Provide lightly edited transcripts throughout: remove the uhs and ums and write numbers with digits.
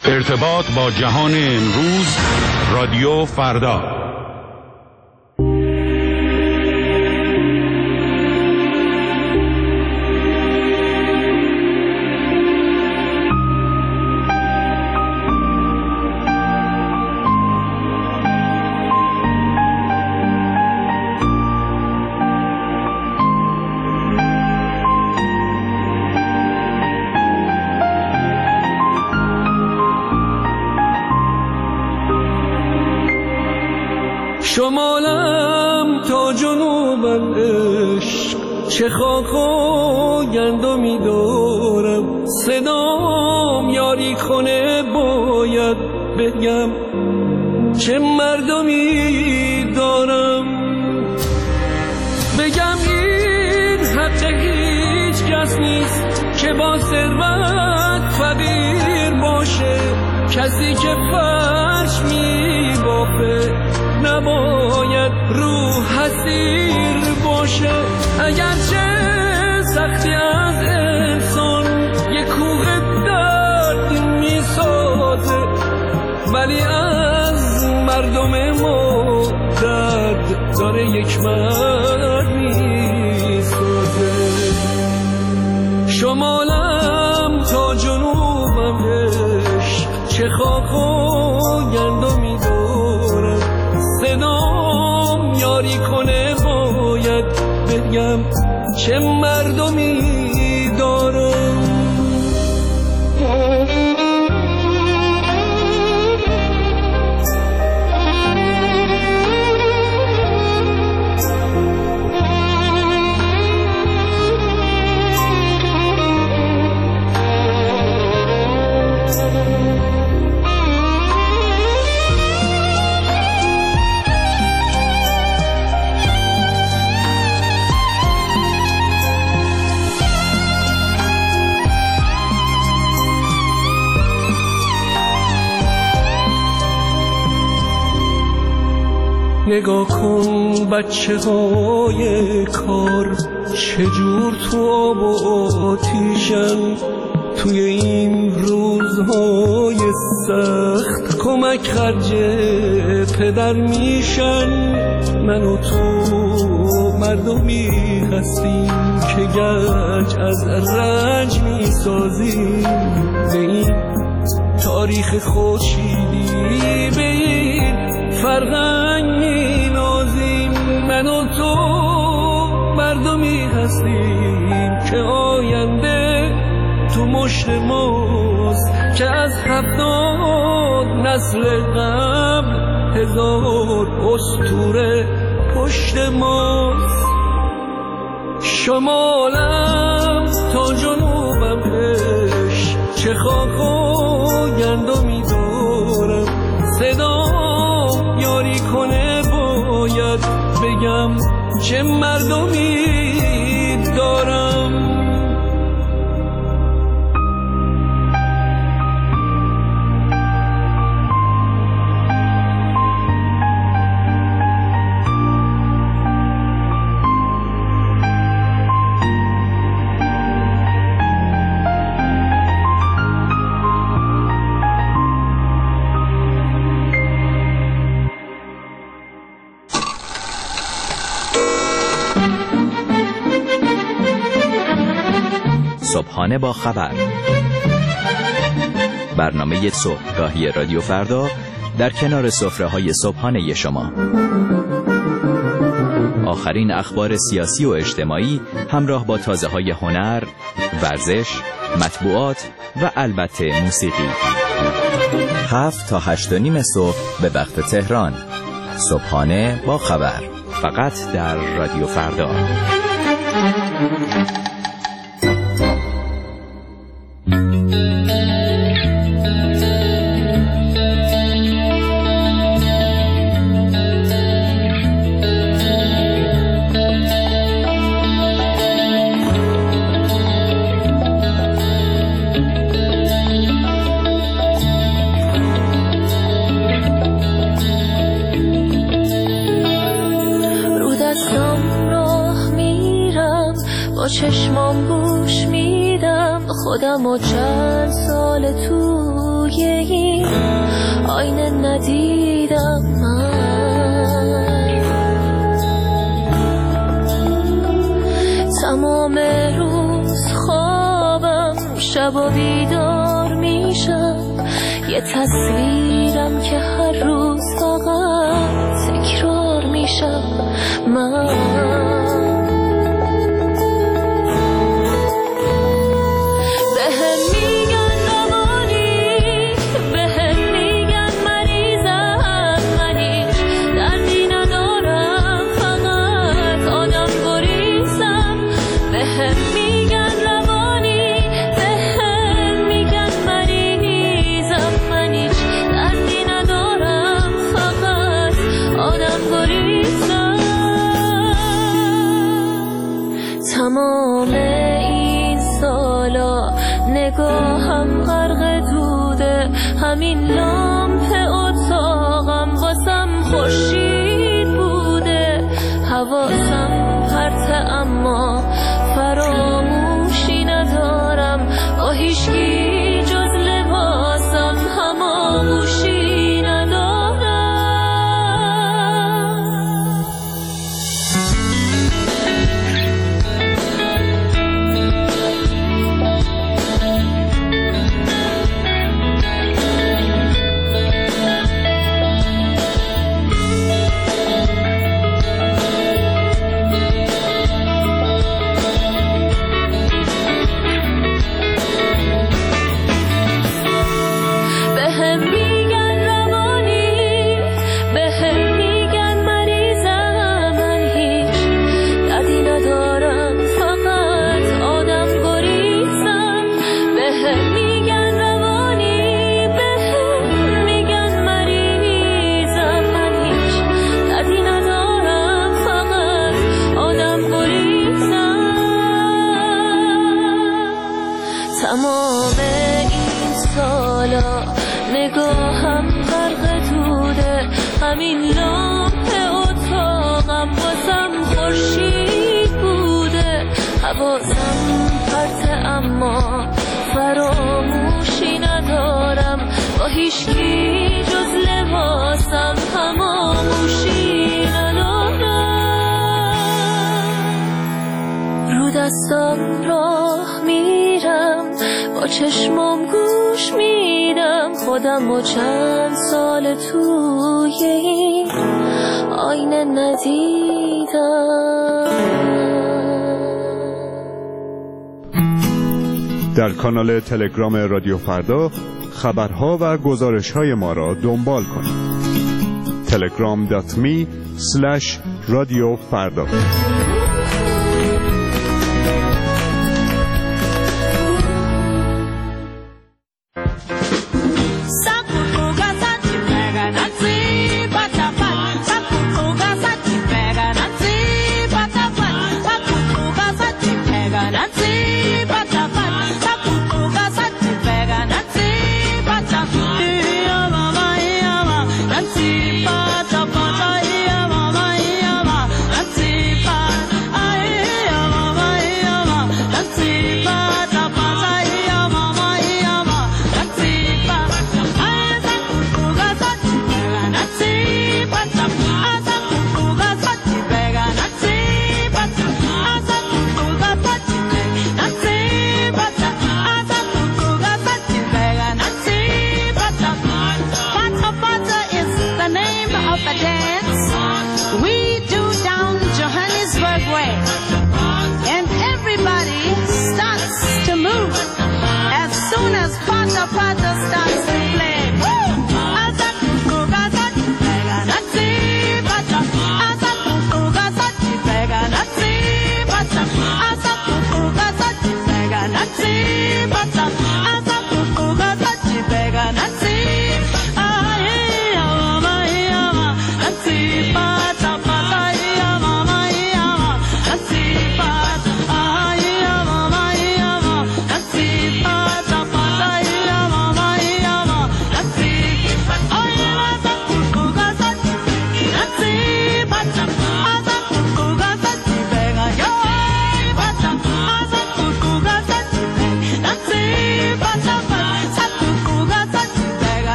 ارتباط با جهان امروز، رادیو فردا. شمالم تا جنوبم عشق، چه خاک و گندمی دارم، صدام یاری کنه باید بگم چه مردمی دارم. بگم این حق هیچ کس نیست که با ثروت فقیر باشه، کسی که فرش می بافه نباید روح حسیر باشه. اگرچه سختی از انسان یک کوه درد می سازه، ولی از مردم ما درد داره یک مرد می سازه. شمالم تا جنوبم عشق، چه خاک و گندمی دارم، صدام یاری کنه باید بگم چه مردمی دارم. نگاه کن بچه های کار چجور تو آب و آتیشن، توی این روزهای سخت کمک خرج پدر میشن. من و تو مردمی هستیم که گنج از رنج میسازیم، به این تاریخ خورشیدی، به این فرهنگ مینازیم. من و تو مردمی هستیم که آینده تو مشت ماست، که از 70 نسل قبل 1000 اسطوره پشت ماست. شمالم تا جنوبم عشق، چه خاک و گندمی دارم، صدام یاری کنه باید بگم چه مردمی دارم. صبحانه با خبر، برنامه صبحگاهی رادیو فردا در کنار سفره‌های صبحانه شما. آخرین اخبار سیاسی و اجتماعی همراه با تازه‌های هنر، ورزش، مطبوعات و البته موسیقی. 7 تا 8:30 صبح به وقت تهران. صبحانه با خبر، فقط در رادیو فردا. چشمام گوش میدم خودم و چند سال توی آینه ندیدم من. تمام روز خوابم، شب و بیدار میشم، یه تصویرم که هر روز فقط تکرار میشم من. تمام این سالا نگاهم غرق دوده، همین لامپ اتاقم واسم خورشید بوده. حواسم پرته اما فراموشی ندارم، با هیچکی جز لباسم هماغوشی ندارم. تمام این سالا نگاهم غرق دوده، همین لامپ اتاقم واسم خورشید بوده. حواسم پرته اما فراموشی ندارم، با هیچکی جز لباسم هماغوشی ندارم. رو دستم راه میرم، با چشمم گوش میدم خودم و چند سال توی این آینه ندیدم. در کانال تلگرام رادیو فردا خبرها و گزارش‌های ما را دنبال کنید. telegram.me/رادیو فردا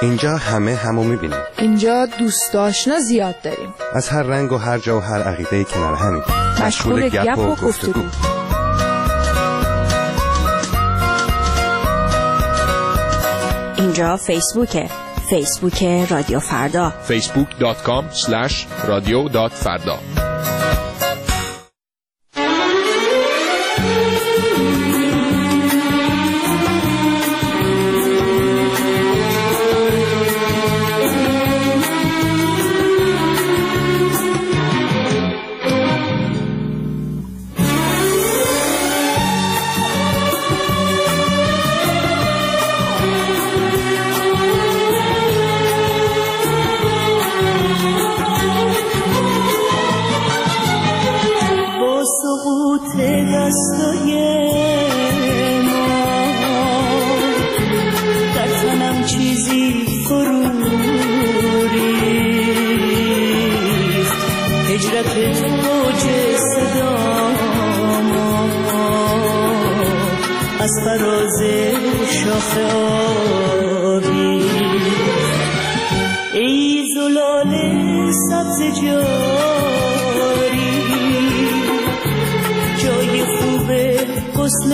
اینجا همه همو میبینیم. اینجا دوست آشنا زیاد داریم. از هر رنگ و هر جا و هر عقیده کنار همین. مشغول گپ و گفتگو. اینجا فیسبوکه. فیسبوک رادیو فردا. facebook.com/radio.farda. از فراز شاخه آبی ای زلال سبز جاری جای خوب حسن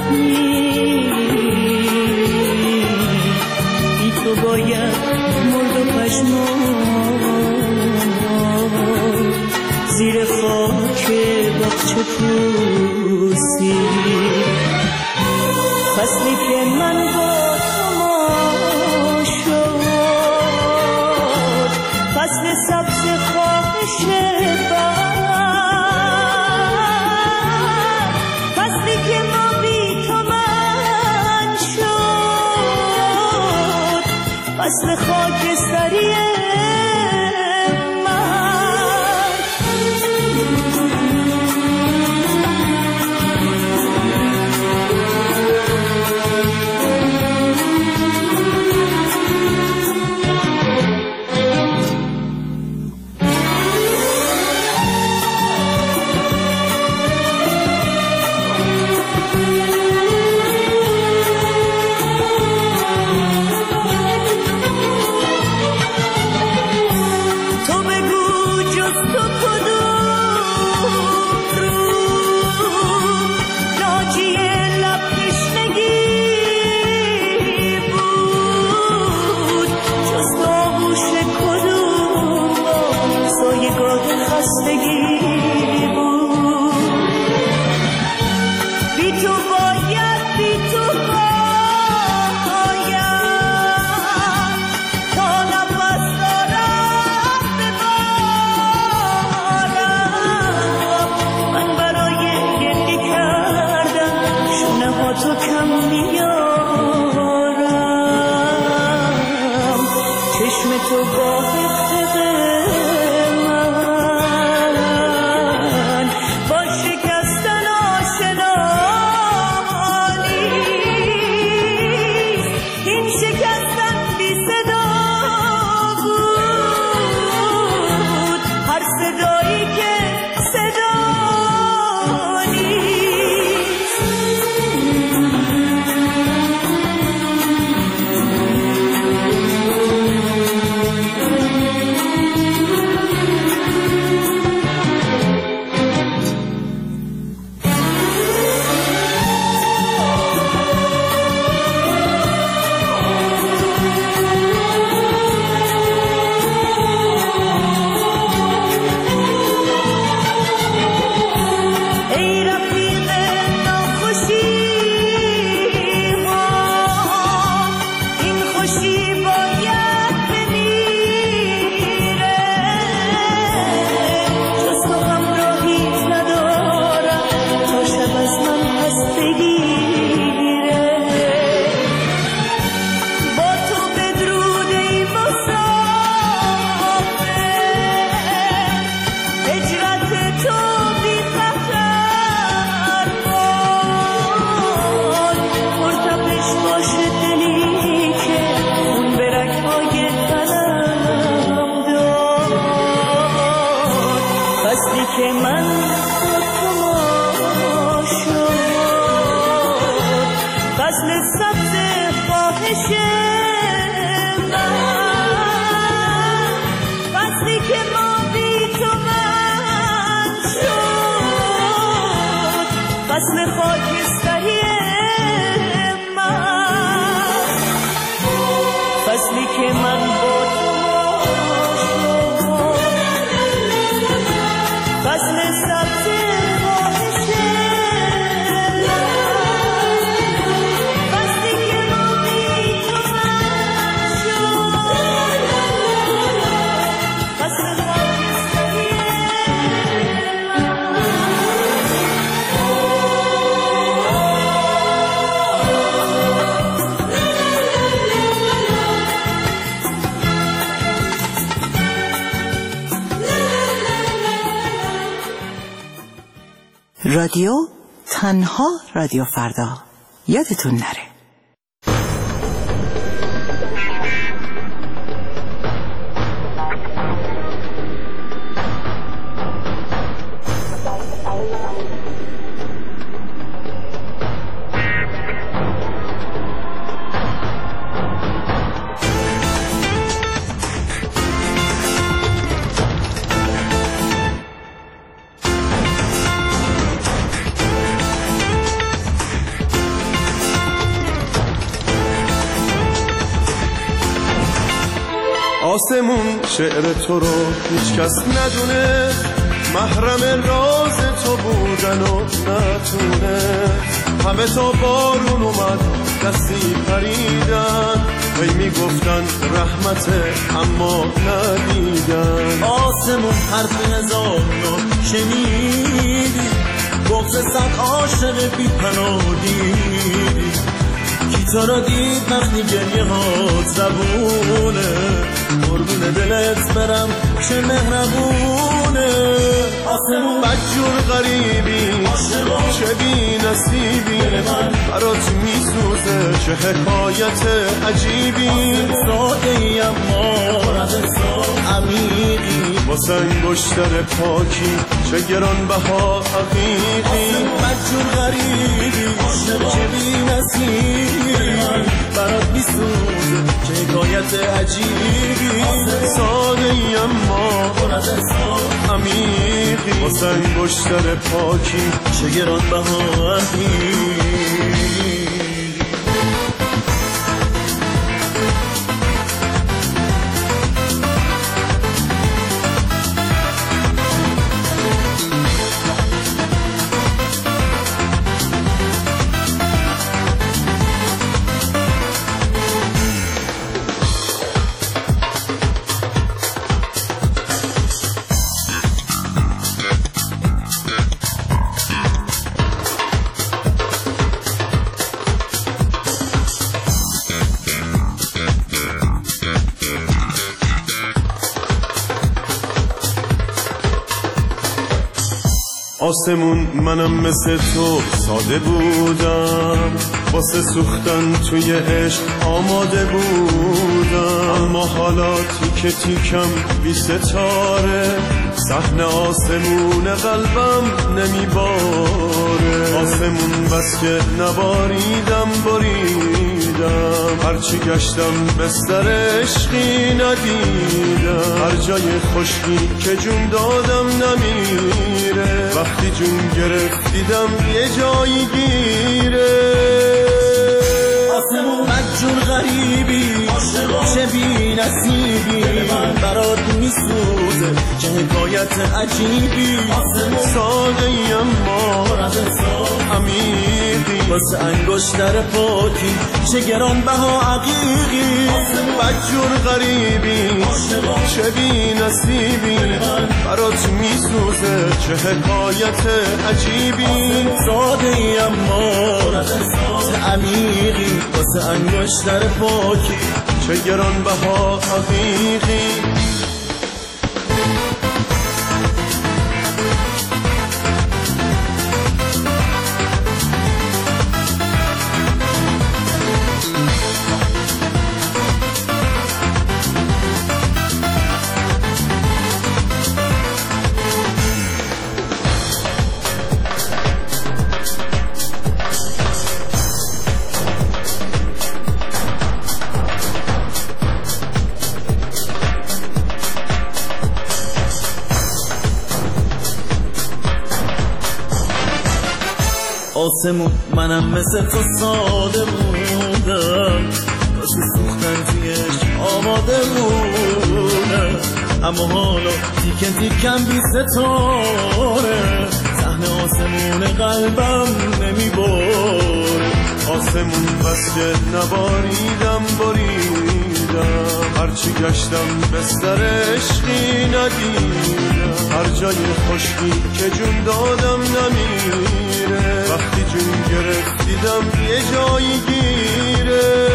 تعمیر بی تو باید مرد و پشمان زیر خاک باغچه پوسی فصلی که من با تو شد فصل سبز خواهش بر فصلی که ما بی تو من شد فصل خاکستری فصل سبز خواهش من فصل خاکستری من، فصلی که من با تو فصل سبز رادیو تنها رادیو فردا، یادتون نره. آسمون شعر تو رو هیچ کس ندونه، محرم راز تو بودن و نتونه. همه تا بارون اومد دستی پریدن، هی میگفتن رحمته اما ندیدن. آسمون حرف هزار رو شنیدی، بغض صد عاشق بی پناه دیدی. کی تو را دید وقتی گریه ها زبونه، قربون دلت برم چه مهربونه. آسمون بدجور غریبی چه بی نصیبی، برات میسوزه چه حکایت عجیبی. ساده ای اما عمیقی، واسه انگشتر پاکی چه گرانبها حقیقی. بدجور غریبی چه بی نصیبی، برات میسوزه چه حکایت عجیبی. ساده ای اما عمیقی، واسه انگشتر پاکی چه گرانبها حقیقی. آسمون منم مثل تو ساده بودم، واسه سوختن توی عشق آماده بودم. اما حالاتی که تیکم بی ستاره، صحن آسمون قلبم نمیباره. آسمون بس که نباریدم بریدم، هرچی گشتم بستر عشقی ندیدم. هر جای خشکی که جون دادم نمیره، وقتی جون گرفت دیدم یه جایی گیره. آسمون بدجور غریبی چه بی نصیبی، برات میسوزه چه حکایت عجیبی. ساده ای اما عمیقی، واسه انگشتر پاکی چه گرانبها حقیقی. بدجور غریبی چه بی نصیبی، برات میسوزه چه حکایت عجیبی. ساده ای اما عمیقی، واسه انگشتر پاکی چه گرانبها حقیقی. آسمون منم مثل تو ساده بودم واسه سوختن تویش آماده بودم اما حالا تیکن تیکن بی ستاره صحن آسمون قلبم نمیباره آسمون بس که نباریدم هرچی گشتم بستر عشقی ندیدم هر جای خشکی که جون دادم نمیره وقتی جون گرفت دیدم یه جایی گیره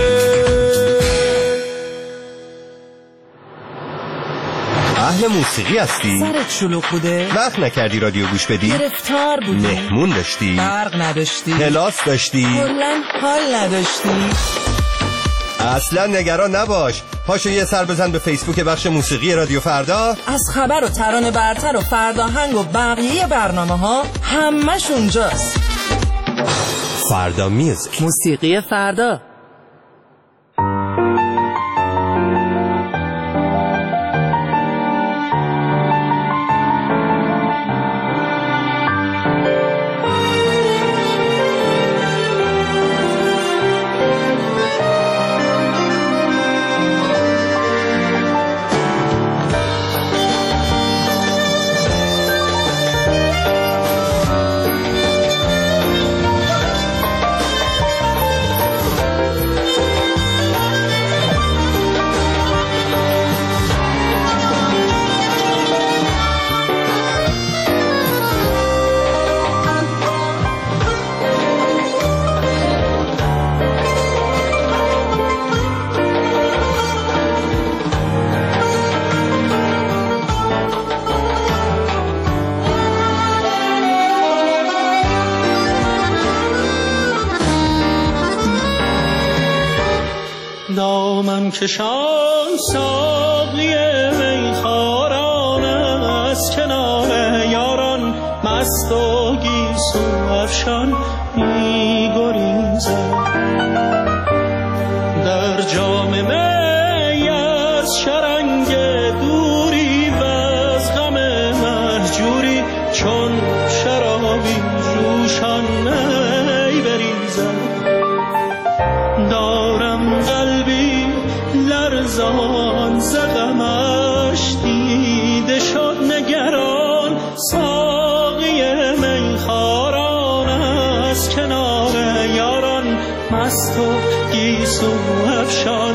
اهل موسیقی هستی؟ سرت شلوغ بوده؟ وقت نکردی رادیو گوش بدی؟ گرفتار بودی؟ مهمون داشتی؟ برق نداشتی؟ کلاس داشتی؟ کلاً حال نداشتی؟ اصلا نگران نباش پاشو یه سر بزن به فیسبوک بخش موسیقی رادیو فردا از خبر و ترانه برتر و فرداهنگ و بقیه برنامه ها همش اونجاست فردا میوزیک موسیقی فردا دامن کشان ساقی میخواران از کنار یاران مست و گیسو افشان میگریزد در جام می از شرنگ دوری و از غم مهجوری چون شرابی جوشان می بریزد دارم قلبی لرزان زغمش دیده شد نگران ساقی میخواران از کنار یاران مست و گیسو افشان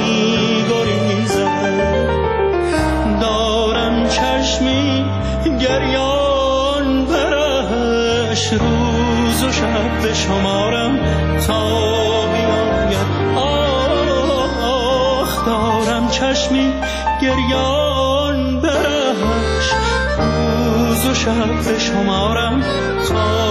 میگریزد دارم چشمی گریان برش روز و شب به شمارم تا دارم چشمی گریان برش روز و شب به شمارم تا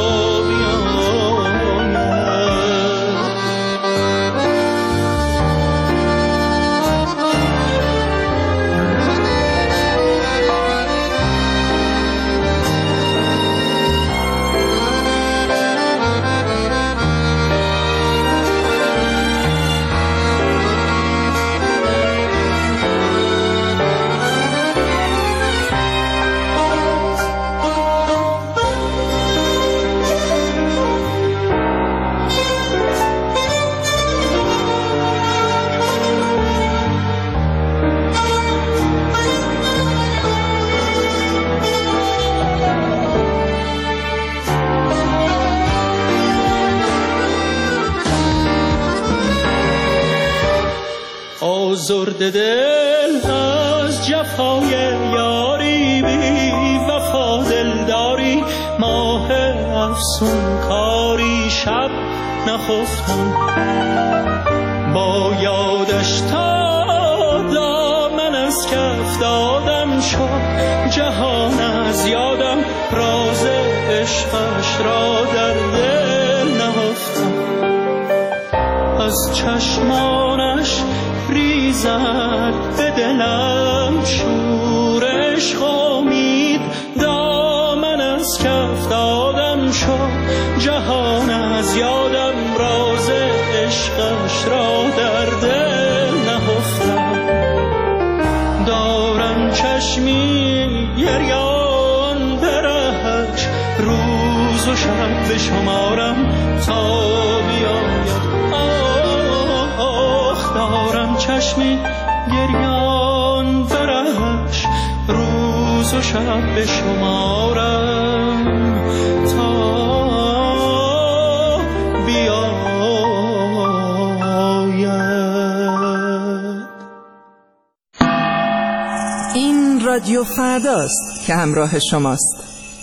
آزرد دل از جفای یاری بی وفا دلداری ماه افسون کاری شب نخفتم با یادش تا دامن از کف دادم شد جهان از یادم راز عشقش را در دل نهفتم از چشمانش ریزد به دلم شور عشق امید دامن از کف دادم شد جهان از یادم راز عشقش را در دل نهفتم دارم چشمی گریان برش روز و شب به شمارم چشمی گریان برش روز و شب به شمارم تا بیاید. این رادیو فرداست که همراه شماست.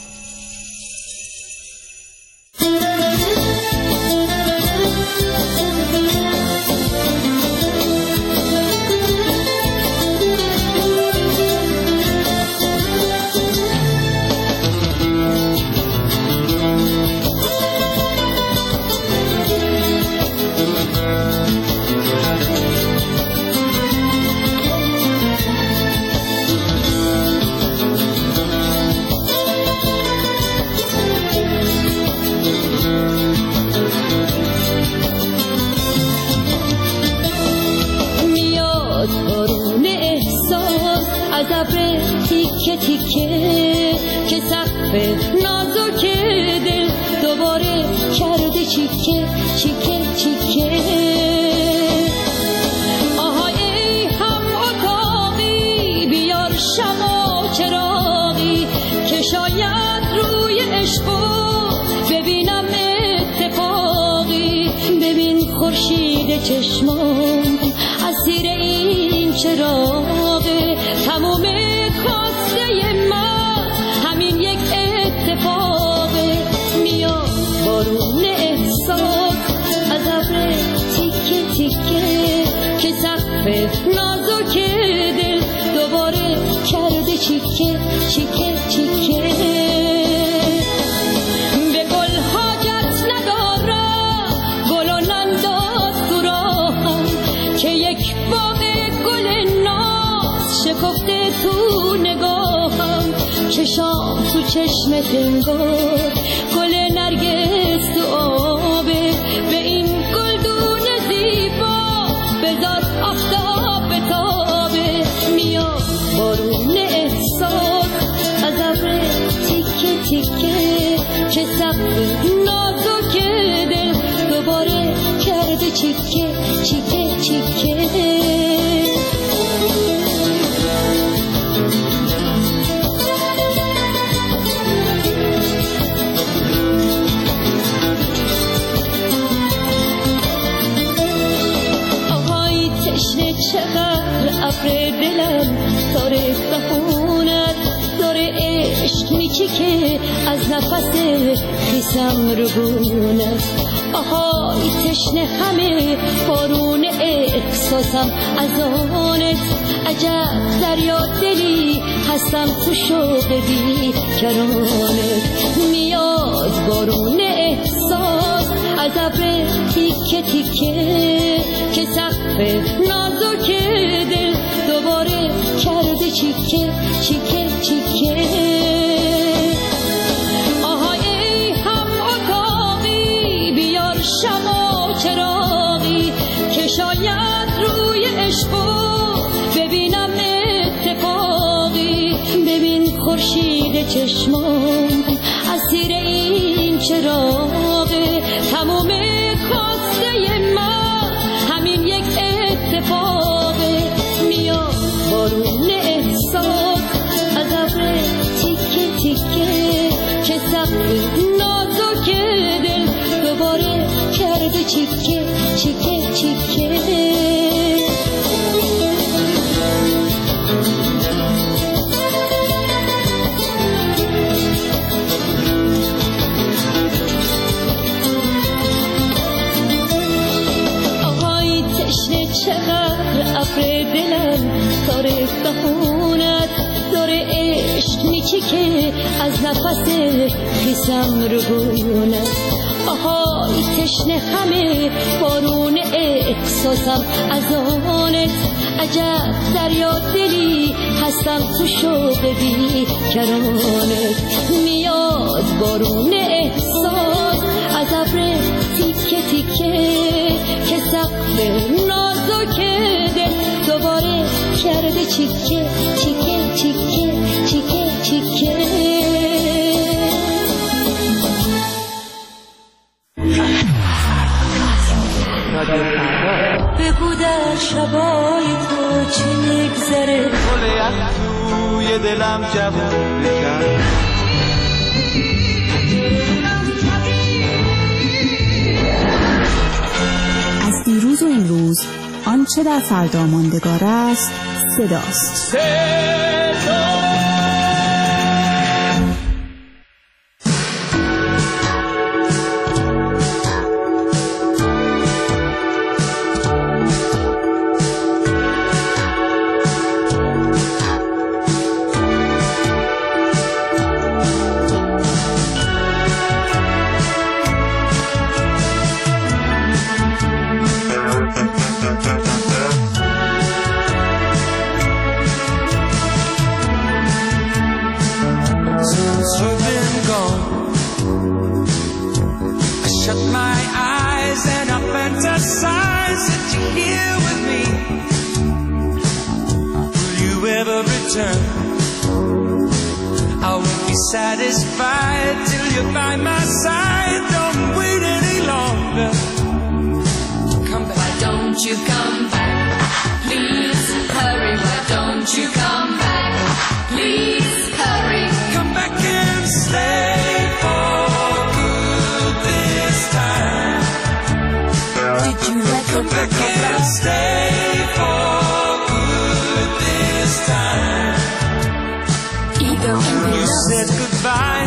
تیکه تیکه که سقف نازک دل دوباره کرده چیکه چیکه چیکه. آهای ای هم اتاقی بیار شمع و چراغی که شاید روی عشقو ببینم اتفاقی. ببین خورشید چشمام اسیر این چراغه، تموم خواسته ما همین یک اتفاقه. میاد بارون احساس از ابر تیکه تیکه که سقف نازک دل دوباره کرده چیکه چیکه چیکه. به گل حاجت ندارم گل و ننداز تو راهم که یک باغ گل ناز شکفته تو نگاهم. چشام تو چشمت انگار گل نرگس تو آبه. به این گلدون زیبا بذار آفتاب بتابه. میاد بارون احساس از ابر تیکه تیکه که سقف نازک دل دوباره کرده چیکه چیکه چیکه. چقدر ابر دلم داره بخونت، داره عشق میچکه از نفس خیسم رو گونت. آهای تشنه همه بارون احساسم از آنت. عجب دریا دلی هستم تو شوق بی کرانت. میاد بارون احساس از ابر تیکه تیکه که سقف نازک دل دوباره کرده چیکه چیکه چیکه. آهای ای هم اتاقی بیار شمع و چراغی که شاید روی عشقو ببینم اتفاقی. ببین خورشید چشمام اسیر این چراغه، تموم خواسته ما همین یک اتفاقه. میاد بارون احساس از ابر تیکه تیکه که سقف نازک دل دوباره کرده چیکه چیکه چیکه. چقدر ابر دلم داره بخونت، داره عشق میچکه از نفس خیسم رو گونت. آهای تشنه همه بارون احساسم از آنت. عجب دریا دلی هستم تو شوق بی کرانت. میاد بارون احساس از ابر تیکه تیکه که سقف نازک دل دوباره کرده چیکه چیکه چیکه چیکه چیکه. بگو در شبای تو چه میگذره گل از توی دلم جوون بکن از دیروز و امروز آنچه در فردا ماندگار است صداست. Satisfied till you're by my side. Don't wait any longer. Come back. Why don't you come back? Please hurry. Why don't you come back? Please hurry. Come back and stay for good this time. Did you let come back and stay for good this time? Ego and you said goodbye.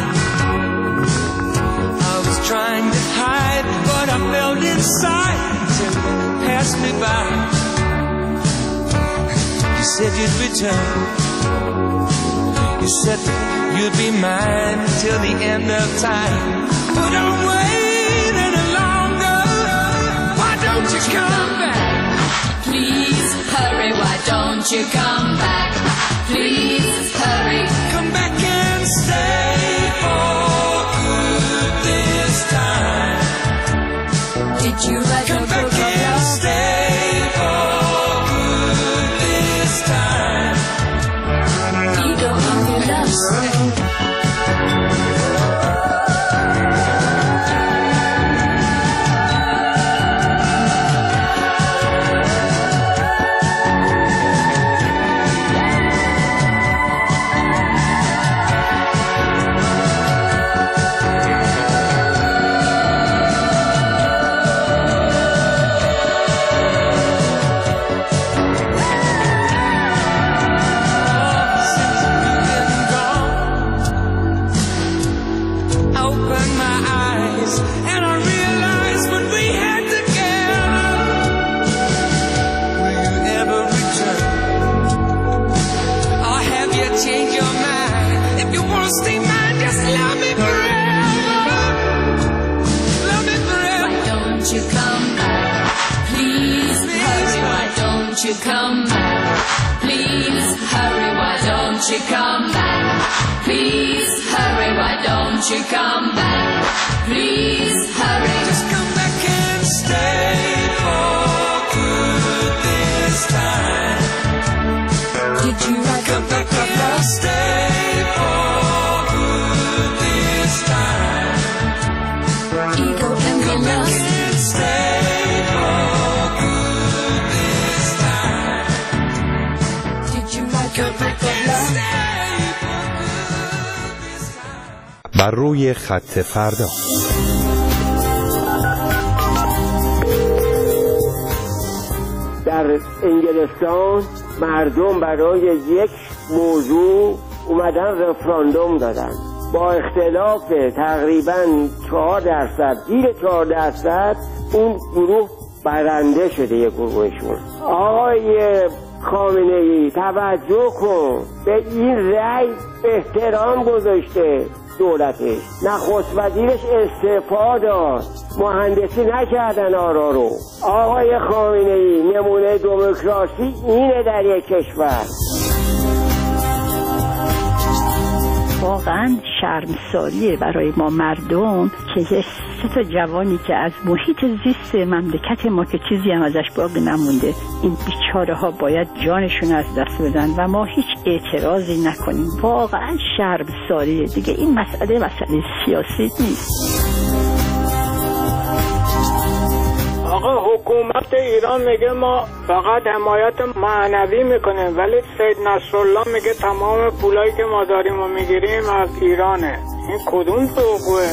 I was trying to hide what I felt inside till you passed me by. You said you'd return. You said you'd be mine till the end of time. But don't wait any longer. Why don't you come back? Please hurry. Why don't you come back? Please hurry. Come back and stay for good this time. Did you let come back and stay for good this time? Ego in your love. You come back, please hurry. Why don't you come back? Please hurry. Why don't you come back? Please hurry. Just come back and stay for good this time. Did you like come back and stay for good this time? Ego and your love. بر روی خط فردا. در انگلستان مردم برای یک موضوع اومدن رفراندوم دادن با اختلاف تقریبا 4%، زیر 4% اون گروه برنده شده. یک گروهشون آقای خامنه‌ای توجه کن به این رأی، احترام گذاشته دولتش، نخست وزیرش استعفا داد، مهندسی نکردن آرا رو. آقای خامنه‌ای نمونه دموکراسی اینه در یک کشور. واقعا شرمساریه برای ما مردم که یه 3 جوانی که از محیط زیست مملکت ما که چیزی هم ازش باقی نمونده، این بیچاره ها باید جانشون از دست بدن و ما هیچ اعتراضی نکنیم. واقعا شرمساریه دیگه. این مسئله سیاسی نیست. آقا حکومت ایران میگه ما فقط حمایت معنوی میکنیم، ولی سید نصرالله میگه تمام پولایی که ما داریم و میگیریم از ایرانه. این کدوم دروغه؟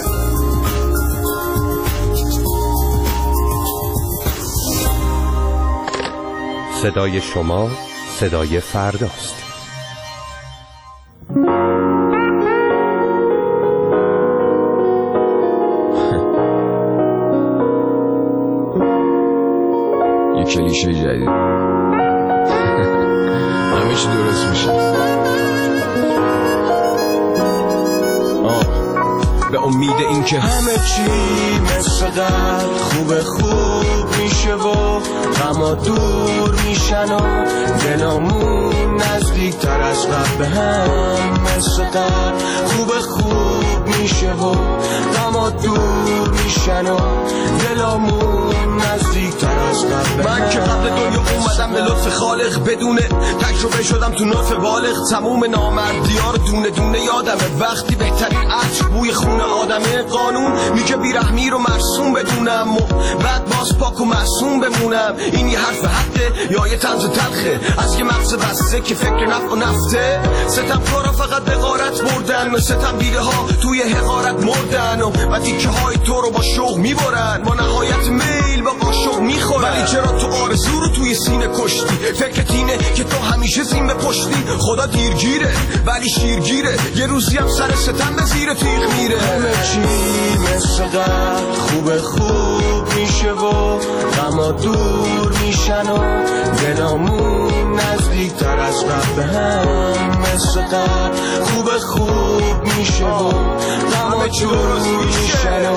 صدای شما صدای فرداست. یه کلیشه جدید. همه چی درست میشه. به امید این که همه چی مثل قبل خوب میشه و غما دور میشن و دلامون نزدیک تر از قبل به هم مثل قبل خوب میشه و غما دور میشن و دلامون نزدیک تر از قبل. من که قبل دنیا اومدم به لطف خالق، بدون تجربه شدم تو نطف بالغ. تموم نامردیار دونه دونه یادمه، وقتی بهترین عطر بوی خون آدمه. قانون میگه بیرحمی رو مرسوم بدونم و بعد باز پاک و معصوم بمونم. این یه حرف حقه یا یه طنز تلخه از یه مغز بسته که فکر نفع و نفته؟ ستم کارا فقط به غارت بردن، ستم بیده ها توی حقارت مردن و تیکه های تو رو با شوق میبرن، با نهایت میل با قاشق میخورن. ولی چرا تو آرزو رو توی سینه کشتی؟ فکرت اینه که تو همیشه زین به پشتی. خدا دیرگیره ولی شیرگیره، یه روزی هم سر ستم به زیر تیغ میره. همه چی مثل قبل خوب میشه و غما دور میشن و دلامون نزدیک تر از قبل به هم مثل قبل خوب میشه و غما دور میشن و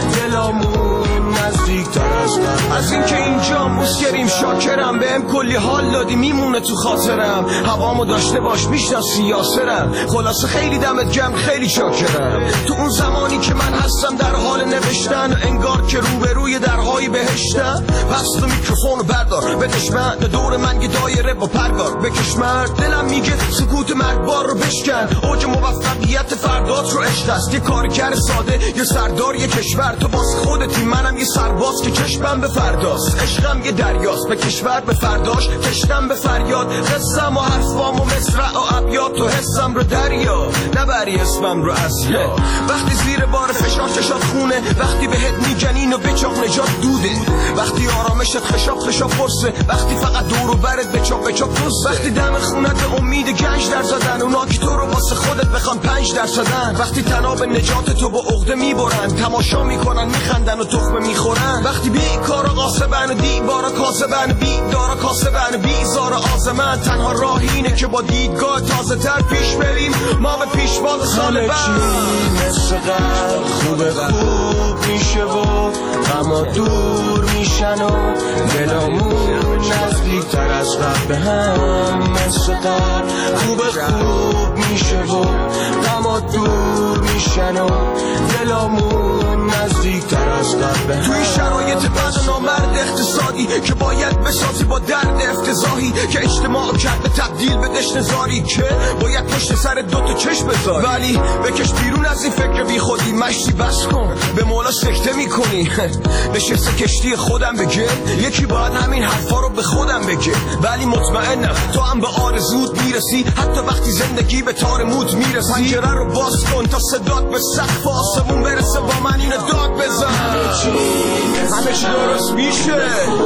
دلامون نزدیک تر از قبل. از این که اینجا مسکریم شاکرم، بهم کلی حال دادی میمونه تو خاطرم. هوامو داشته باش میشناسی یاسرم، خلاصه خیلی دمت گرم خیلی شاکرم. تو اون زمانی که من هستم در حال نوشتن، انگار که روبروی درهای بهشتم. پس تو میکروفونو بردار بدش من، دور من یه دایره با پرگار بکش مرد. دلم میگه سکوت مرگبار رو بشکن، اوج موفقیت فردات رو عشق است. یه کارگر ساده یه سردار یه کشور، تو باز خودتی منم یه سرباز که چشمم به فرداست. عشقم یه دریاست به کشور به فرداش کشتم به فریاد. قصم و حرفام و مصرع و ابیات تو حسم رو دریا، نبری اسمم رو از یا. وقتی زیر بار فشار چشات خونه، وقتی بهت میگن اینو بچاق نجات دوده، وقتی آرامشت خشاب پرسه، وقتی فقط دور و برت بچاق پرسه، وقتی دم خونت به امید گنج در زدن، اونا که تو رو واسه خودت بخوان 5%، وقتی تناب نجات تو با عقده میبرن، تماشا میکنن میخندن و تخمه میخورن، وقتی بیکارا قاسبن و دیوارا کاسبن، بیدارا کاسبن بیزار آزمن. تنها راه اینه که با دیدگاه تازه تر پیش بریم، ما به پیشواز سال بعد. مثل قبل خوب میشه و غما دور میشن و دلامون نزدیک تر از قبل به هم مثل قبل خوب میشه و غما دور میشن و دلامون نزدیک تر از قبل به هم. توی شرایط بعد نامرد اقتصادی که باید بسازی با درد افتضاحی، که اجتماع کرده تبدیل به دشنزاری، که باید پشت سر دوتا چشم بذاری، ولی بکش بیرون از این فکر بی خودی. مشتی بس کن به مولا سکته میکنی، نشسته کشتی خودم بگه، یکی باید همین حرفا رو به خودم بگه. ولی مطمئنم تو هم به آرزوت میرسی، حتی وقتی زندگی به تار موت میرسی. پنجره رو باز کن تا صدات به سقف آسمون برسه، با من اینو داد بزن. همه چی درست میشه،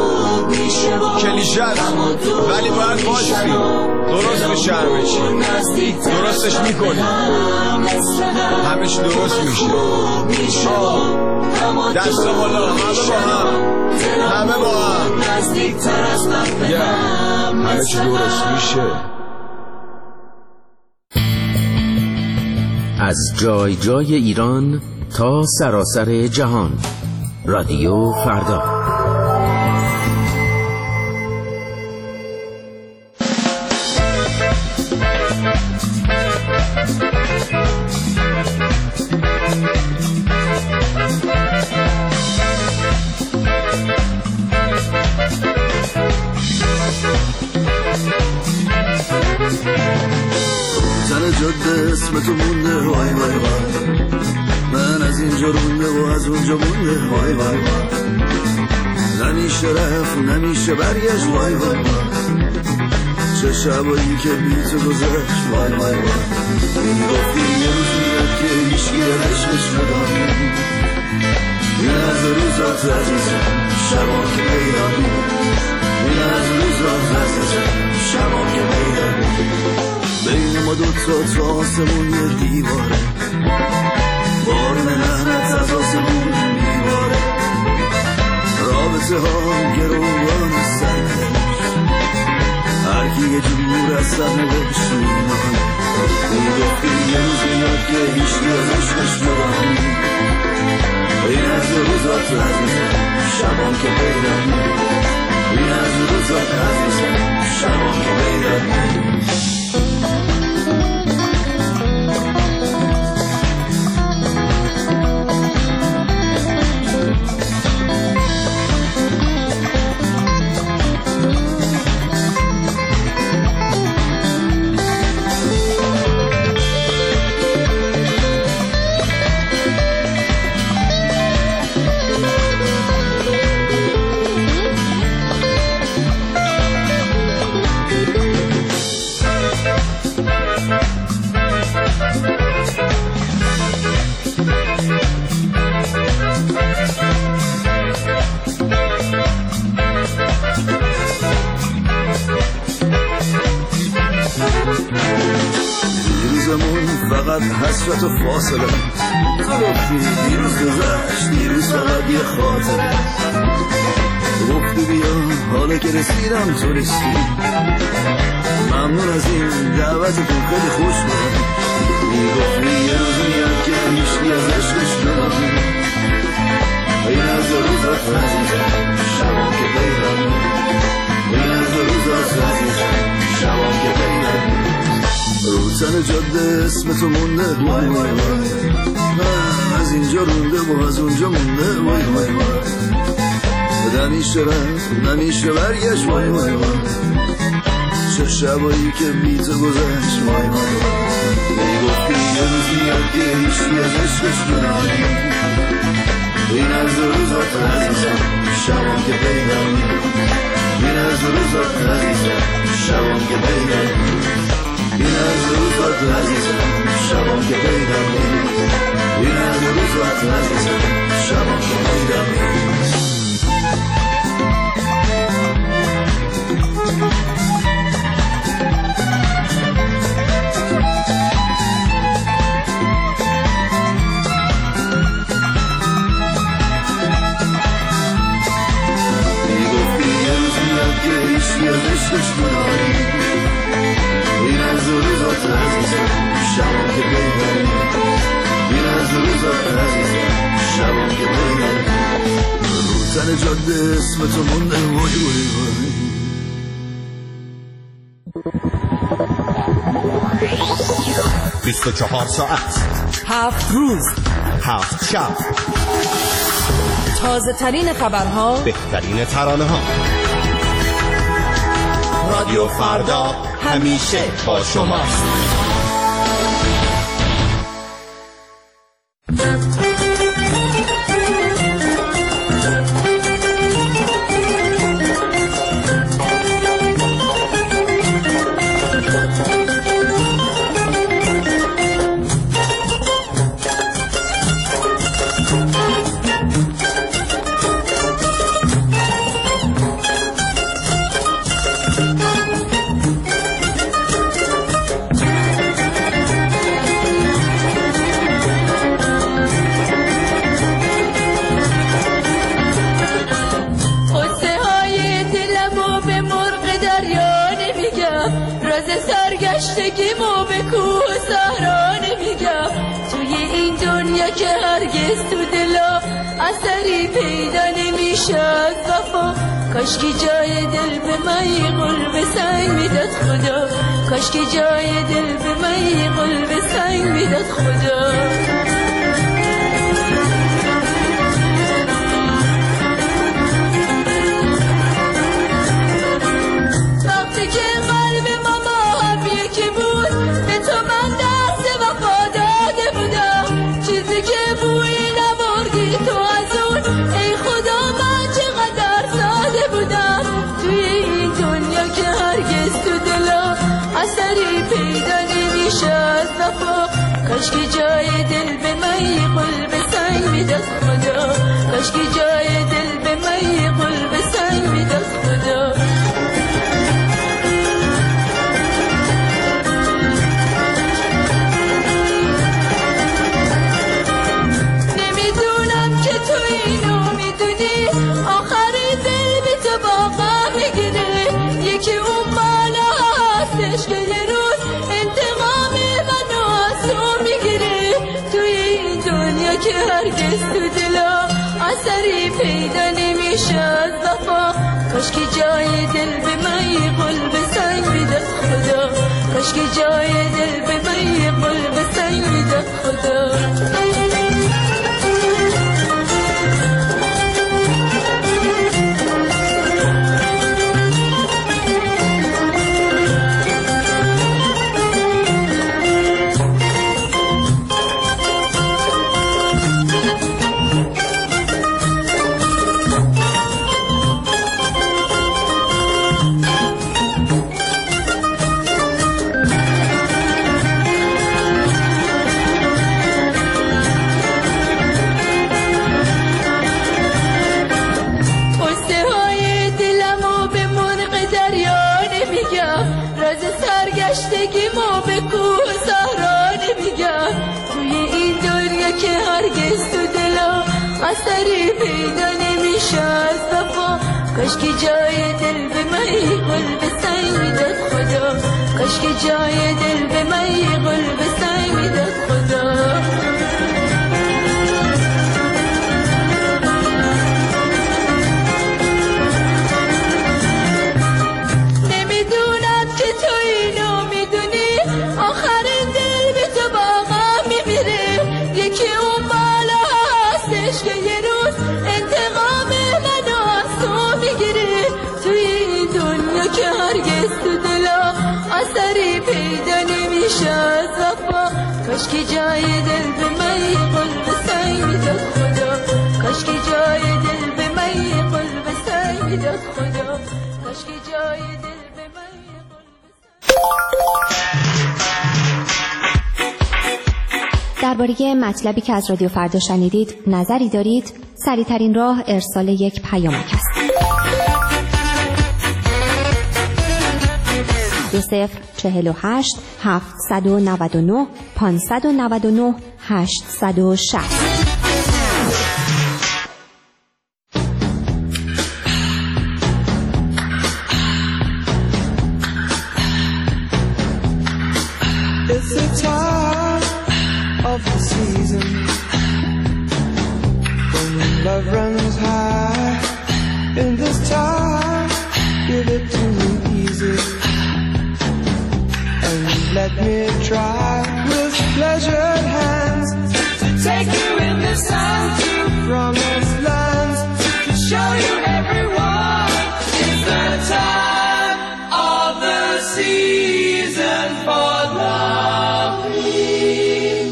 کلیشه ولی باید باشی، درست میشه. همه چی درستش میکنی، همه چی درست میشه. دست بالا، همه با هم همه چی درست میشه. از جای جای ایران تا سراسر جهان، رادیو فردا. جاده اسم تو مونده، وای وای وای، من از اینجا رونده و از اونجا مونده، وای وای وای. نمیشه رفت نمیشه برگشت وای وای وای چه شبایی که بی تو گذشت وای وای وای میگفتی یه روز میاد که هیچکی عشقش نداری این از روزات عزیزم شبا که پیدا این از روزات عزیزم شبا که پیدا بین ما دوتا تا آسمون یه دیواره بارون لعنت از آسمون میباره رابطه ها گروگان سرنوشت هرکی یه جور از سرنوشت میمانه میگفتی یه روز میاد که هیچکی از عشقش نداری این از روزات عزیزم شبان که پیدا این از روزات عزیزم شبان که پیدا فقط حسرت و فاصله تو گفتی دیروز گذشت دیروز فقط یه خاطره گفتی بیا حالا که رسیدم تو رسید ممنون از این دعوتتون خیلی خوش بود میگفتی یه روز میاد که هیچکی از عشقش نداری این از روزات عزیزم شبان که پیدا این از روزات عزیزم شبان که پیدا رو تن جاده اسم تو مونده وای وای وای از اینجا رونده و از اونجا مونده وای وای وای نمیشه رفت نمیشه برگشت وای وای وای چه شبایی که بی تو گذشت وای وای وای میگفتی یه روز میاد که هیچکی از عشقش نداری این از روزات عزیزم شبان که پیدا این از روزات عزیزم شبان که پیدا این از روزات عزیزم شبان که پیدا این از روزات عزیزم شبان که پیدا میگفتی یه روز میاد که هیچکی از عشقش نداری این از روزات عزیزم شبان که پیدا این از روزات عزیزم شبان که پیدا رو تن جاده اسم تو مونده وای وای وای 24 ساعت 7 روز 7 شب تازه ترین خبرها بهترین ترانه ها رادیو فردا همیشه با شماست سرگشتگیمو به کوه و صحرا نمیگم توی این دنیا که هرگز تو دلا اثری پیدا نمیشه از وفا کاشکی جای دل به من یه قلب سنگ میداد خدا کاشکی جای دل به من یه قلب سنگ میداد خدا اثری پیدا نمیشه از وفا کاشکی جای دل به من قلب سنگ میداد خدا کاشکی جای دل به من قلب سنگ میداد خدا نمیدونم که تو اینو میدونی آخر دل به تو باقا میگیره یکی اون بالا هستش که یه روز انتقام منو از تو میگیره توی این دنیا که هرگز تو دلا اثری پیدا نمیشه از وفا کاشکی جای دل به من قلب سنگ میداد خدا کاشکی جای دل به من قلب سنگ میداد خدا سرگشتگی ما به کوه صحرا نمیگم توی این دنیا که هرگز تو دلا اثری پیدا نمیشه از وفا کاشکی جای دل به من قلب سنگ میداد خدا کاشکی جای دل به من قلب سنگ میداد خدا اثری پیدا نمیشه از وفا کاشکی جای دل به من قلب سنگ میداد خدا کاشکی جای دل به من قلب سنگ میداد خدا کاشکی جای دل به من درباره مطلبی که از رادیو فردا شنیدید نظری دارید؟ سریع‌ترین راه ارسال یک پیامک است. 2048 799 599 860 It's the time of the season when love runs high. In this time, give it to me easy. Let me try with pleasured hands to take you in the sun to promised lands, to show you everyone it's the time of the season for loving.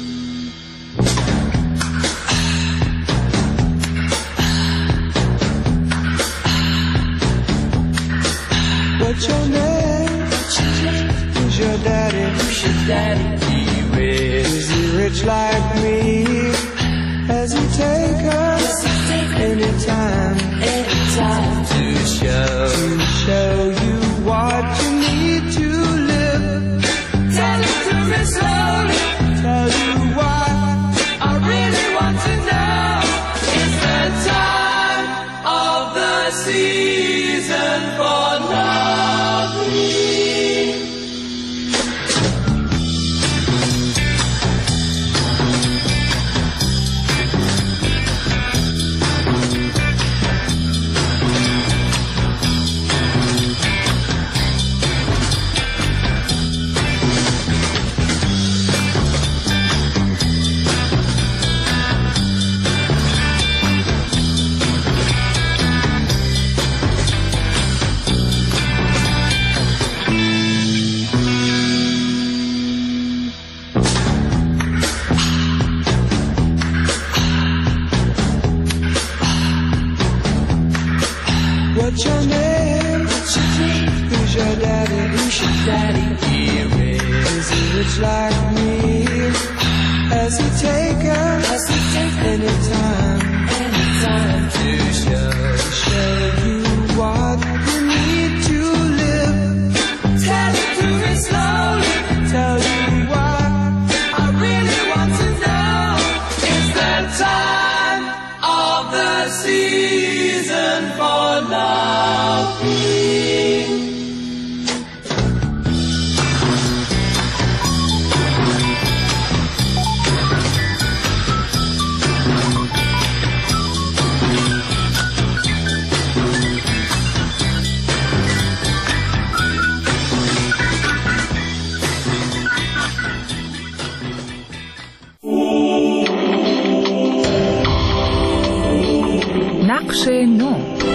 What's your name? Who's your daddy? Who's your daddy be with? Is he rich like me? Has he take us anytime to show you what you need to live? Tell it to me slowly. Tell you what I really want to know. It's the time of the season for loving. What's your name? Who's your daddy? Who's your daddy? Is he rich like me? Has he taken any time to show you what you need to live? Tell it to me slowly, tell you what I really want to know. It's the time of the season for loving. نقش نو.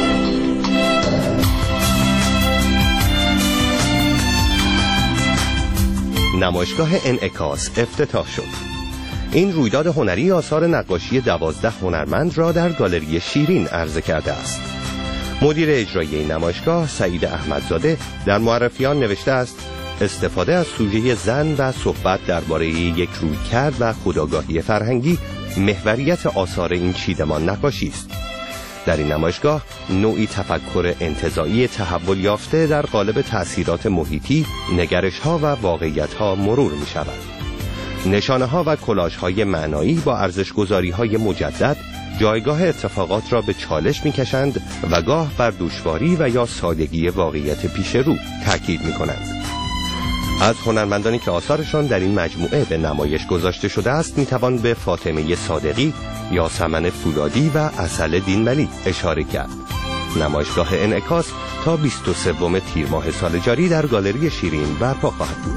نمایشگاه انعکاس افتتاح شد. این رویداد هنری آثار نقاشی 12 هنرمند را در گالری شیرین عرضه کرده است. مدیر اجرایی این نمایشگاه سعید احمدزاده در معرفیان نوشته است: استفاده از سوژه زن و صحبت درباره یک رویکرد و خودآگاهی فرهنگی محوریت آثار این چیدمان نقاشی است. در این نمایشگاه نوعی تفکر انتزاعی تحول یافته در قالب تأثیرات محیطی، نگرش‌ها و واقعیت‌ها مرور می‌شود. نشانه‌ها و کلاژهای معنایی با ارزش‌گذاری‌های مجدد جایگاه اتفاقات را به چالش می‌کشند و گاه بر دشواری و یا سادگی واقعیت پیش رو تاکید می‌کنند. از هنرمندانی که آثارشان در این مجموعه به نمایش گذاشته شده است می‌توان به فاطمه صادقی، یاسمن فولادی و عسل دینولی اشاره کرد. نمایشگاه انعکاس تا 23 تیر ماه سال جاری در گالری شیرین برپا خواهد بود.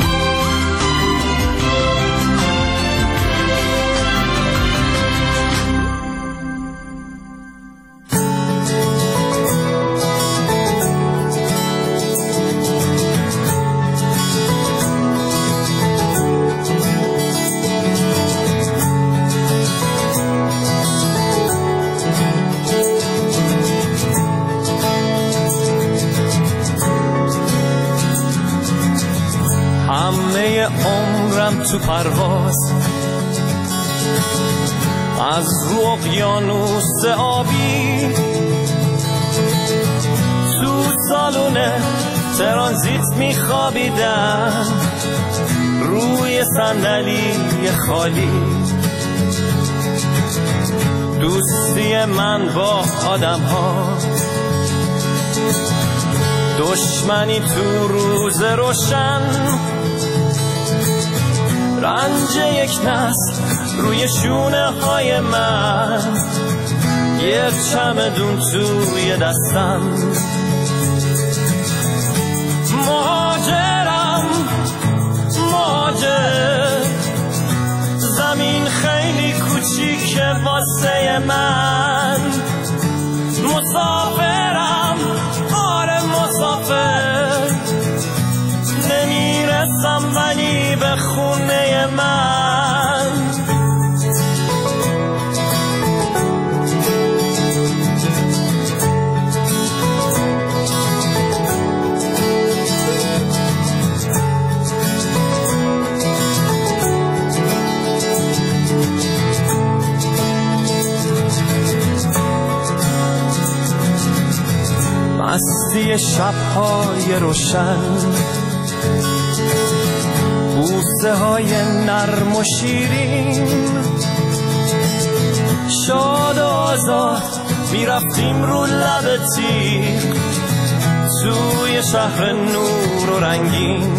تو پرواز از رو اقیانوس آبی، تو سالون ترانزیت میخوابیدم روی صندلی خالی. دوستی من با آدم ها، دشمنی تو روز روشن، رنج یک نسل روی شونه های من، یه چمدون توی دستم. مهاجرم مهاجر، زمین خیلی کوچیکه واسه من. مسافرم آره مسافر، نمیرسم ولی به خونه من. مستی شب‌های روشن، بوسه های نرم و شیرین، شاد و آزاد میرفتیم رو لب تیغ توی شهر نور و رنگین.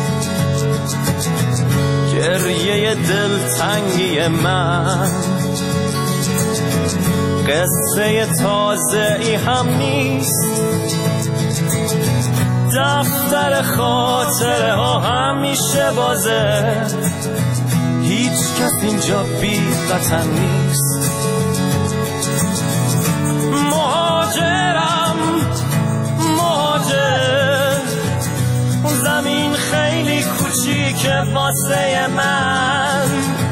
گریه دلتنگی من قصه تازه ای هم نیست، دفتر خاطره ها همیشه بازه، هیچ کس اینجا بی وطن نیست. مهاجرم مهاجر، زمین خیلی کوچیکه واسه من.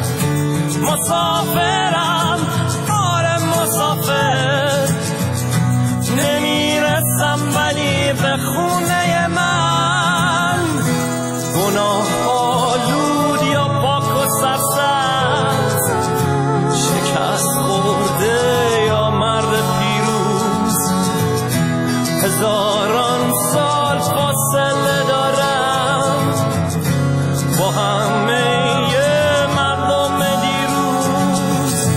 مسافرم آره مسافر، نمیرسم ولی به خونه من. گناه هزاران سال فاصله دارم با همه مردم دیروز.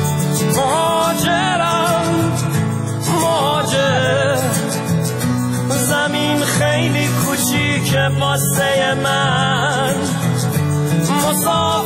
مهاجرم مهاجر، زمین خیلی کوچیکه واسه من، مسافر